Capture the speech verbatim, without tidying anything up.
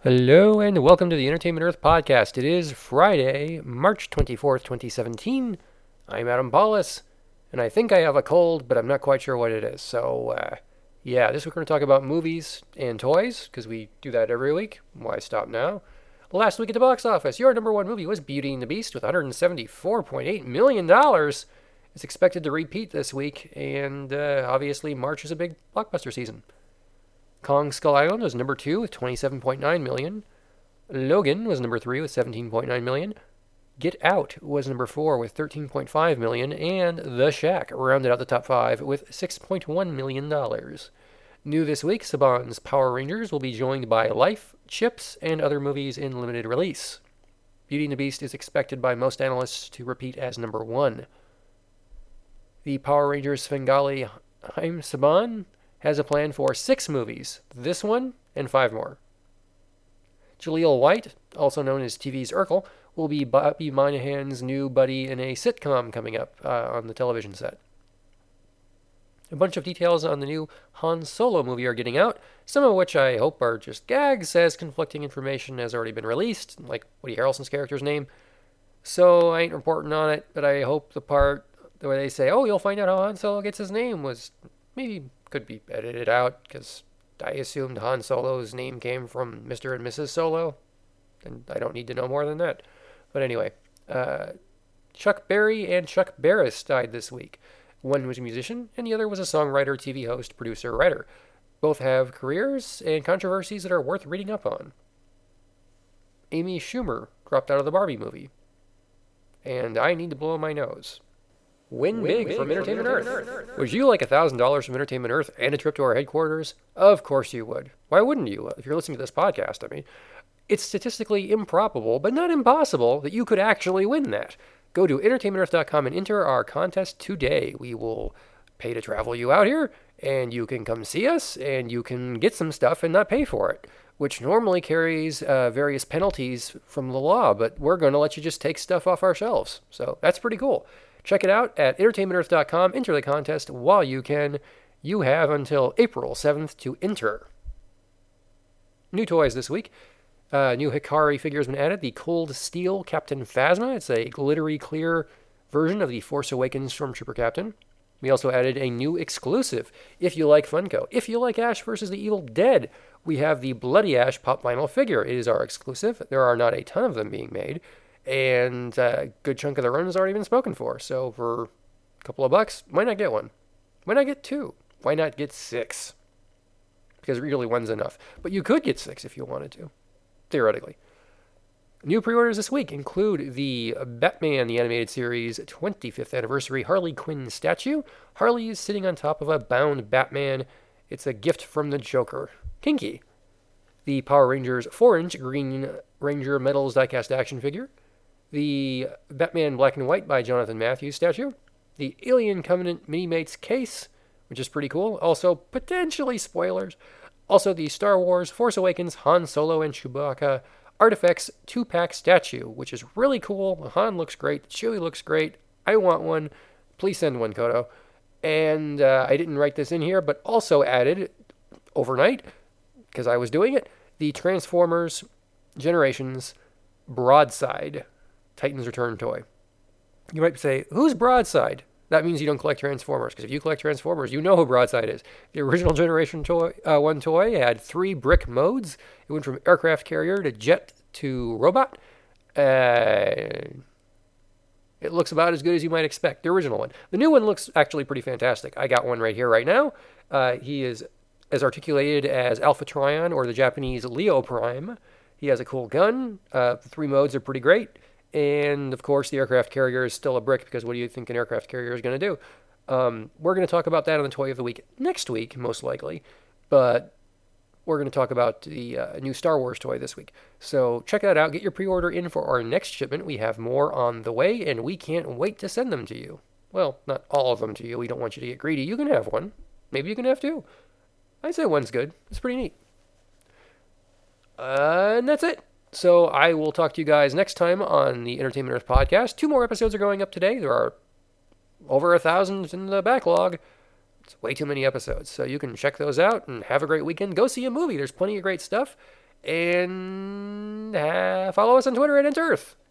Hello and welcome to the Entertainment Earth podcast. It is Friday, March twenty-fourth, twenty seventeen. I'm Adam Paulus, and I think I have a cold, but I'm not quite sure what it is. So, uh, yeah, this week we're going to talk about movies and toys, because we do that every week. Why stop now? Last week at the box office, your number one movie was Beauty and the Beast with one hundred seventy-four point eight million dollars. It's expected to repeat this week, and uh, obviously March is a big blockbuster season. Kong Skull Island was number two with twenty-seven point nine million dollars. Logan was number three with seventeen point nine million dollars. Get Out was number four with thirteen point five million dollars. And The Shack rounded out the top five with six point one million dollars. New this week, Saban's Power Rangers will be joined by Life, Chips, and other movies in limited release. Beauty and the Beast is expected by most analysts to repeat as number one. The Power Rangers Svengali Haim Saban has a plan for six movies, this one and five more. Jaleel White, also known as T V's Urkel, will be Bobby Moynihan's new buddy in a sitcom coming up uh, on the television set. A bunch of details on the new Han Solo movie are getting out, some of which I hope are just gags, as conflicting information has already been released, like Woody Harrelson's character's name. So I ain't reporting on it, but I hope the part where they say, oh, you'll find out how Han Solo gets his name was maybe could be edited out, because I assumed Han Solo's name came from Mister and Missus Solo, and I don't need to know more than that. But anyway, uh, Chuck Berry and Chuck Barris died this week. One was a musician, and the other was a songwriter, T V host, producer, writer. Both have careers and controversies that are worth reading up on. Amy Schumer dropped out of the Barbie movie, and I need to blow my nose. Win, Win big, big from Entertainment, from Entertainment Earth. Earth. Would you like one thousand dollars from Entertainment Earth and a trip to our headquarters? Of course you would. Why wouldn't you, if you're listening to this podcast? I mean, it's statistically improbable, but not impossible, that you could actually win that. Go to entertainment earth dot com and enter our contest today. We will pay to travel you out here, and you can come see us, and you can get some stuff and not pay for it, which normally carries uh, various penalties from the law, but we're going to let you just take stuff off our shelves. So that's pretty cool. Check it out at entertainment earth dot com. Enter the contest while you can. You have until April seventh to enter. New toys this week. Uh, new Hikari figure has been added. The Cold Steel Captain Phasma. It's a glittery clear version of the Force Awakens Stormtrooper Captain. We also added a new exclusive. If you like Funko, if you like Ash versus the Evil Dead, we have the Bloody Ash pop vinyl figure. It is our exclusive. There are not a ton of them being made, and a good chunk of the run has already been spoken for. So for a couple of bucks, why not get one? Why not get two? Why not get six? Because really one's enough. But you could get six if you wanted to, theoretically. New pre-orders this week include the Batman the Animated Series twenty-fifth Anniversary Harley Quinn statue. Harley is sitting on top of a bound Batman. It's a gift from the Joker. Kinky. The Power Rangers four inch Green Ranger Metals diecast action figure. The Batman Black and White by Jonathan Matthews statue. The Alien Covenant Mini-Mates case, which is pretty cool. Also, potentially spoilers. Also, the Star Wars Force Awakens Han Solo and Chewbacca Artifacts two-pack statue, which is really cool. Han looks great. Chewie looks great. I want one. Please send one, Kodo. And uh, I didn't write this in here, but also added overnight, because I was doing it, the Transformers Generations Broadside Titans Return toy. You might say, who's Broadside? That means you don't collect Transformers, because if you collect Transformers, you know who Broadside is. The original Generation toy, uh, one toy had three brick modes. It went from aircraft carrier to jet to robot. Uh, it looks about as good as you might expect, the original one. The new one looks actually pretty fantastic. I got one right here, right now. Uh, he is as articulated as Alpha Trion or the Japanese Leo Prime. He has a cool gun. Uh, the three modes are pretty great. And, of course, the aircraft carrier is still a brick, because what do you think an aircraft carrier is going to do? Um, we're going to talk about that on the Toy of the Week next week, most likely. But we're going to talk about the uh, new Star Wars toy this week. So check that out. Get your pre-order in for our next shipment. We have more on the way, and we can't wait to send them to you. Well, not all of them to you. We don't want you to get greedy. You can have one. Maybe you can have two. I'd say one's good. It's pretty neat. Uh, and that's it. So I will talk to you guys next time on the Entertainment Earth podcast. Two more episodes are going up today. There are over a thousand in the backlog. It's way too many episodes. So you can check those out and have a great weekend. Go see a movie. There's plenty of great stuff. and uh, follow us on Twitter at Enter Earth.